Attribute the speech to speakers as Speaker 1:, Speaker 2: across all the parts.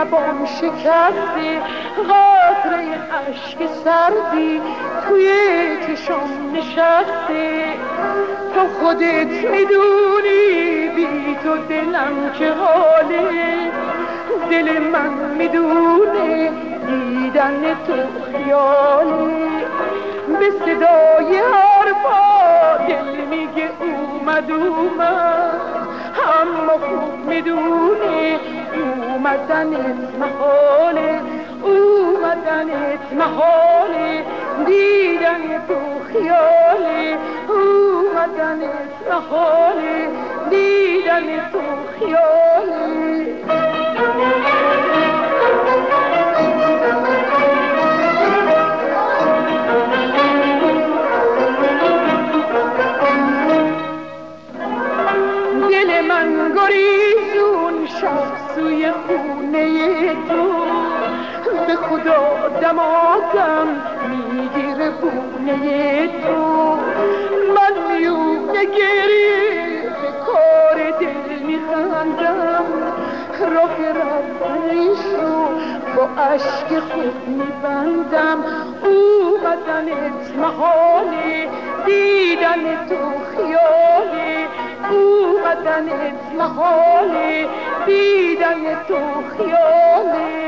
Speaker 1: لبام شکسته، قطره اشک سردی توی چشم نشسته. تو خودت میدونی بی تو دلم چه حاله، دل من میدونه دیدن تو خیاله. به صدای حرفا دل میگه اومد، اما خوب میدونه اومدنت محاله، اومدنت محاله، دیدن تو خیاله، اومدنت محاله، دیدن تو خیاله. دل من گریزون شب سوی خونه تو، به خدا دماغم میگیره بونه تو. من میونه گریه به کار دل میخندم، راه رفتنش رو با عشق خود میبندم. اومدنت محاله، دیدن تو خیاله، اومدنت محاله، دیدن تو خیاله.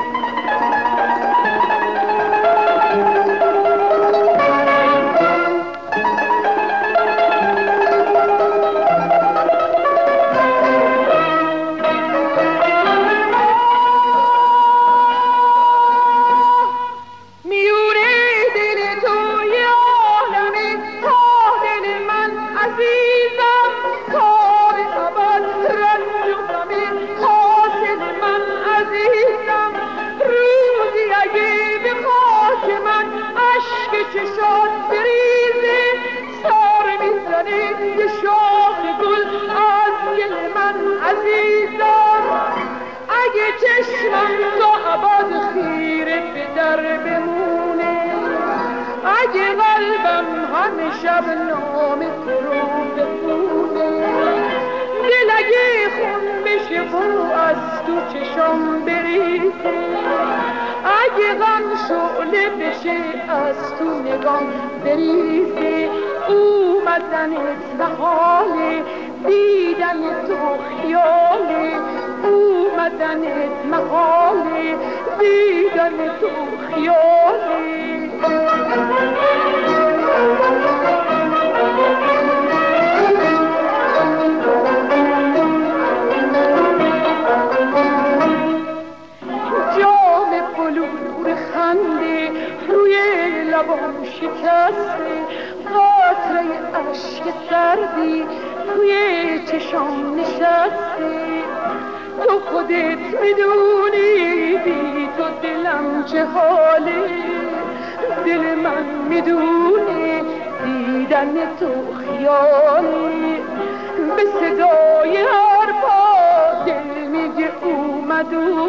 Speaker 1: چشات بریزه سار میزنه یه شاخ گل از گل من عزیزم. اگه چشمم تا ابد خیره به در بمونه، اگه قلبم همه شب نام تو رو بخونه، دل اگه خون بشه و از تو چشم بریزه، اگه غم شعله بشه از تو نگام بریزه، اومدنت محاله، دیدن تو خیاله، اومدنت محاله، دیدن تو خیاله. خنده روی لبام شکسته، قطره اشک سردی توی چشام نشسته. تو خودت میدونی بی تو دلم چه حاله، دل من میدونه دیدن تو خیاله. به صدای حرفا دل میگه اومد،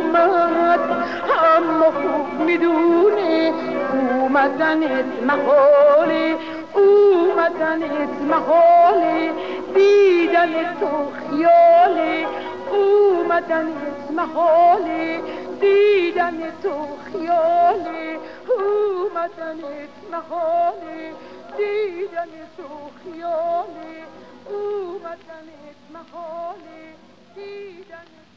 Speaker 1: اما خوب میدونه اومدنت محاله، اومدنت محاله، دیدن تو خیاله، اومدنت محاله، دیدن تو خیاله، اومدنت محاله، دیدن تو خیاله، اومدنت محاله، دیدن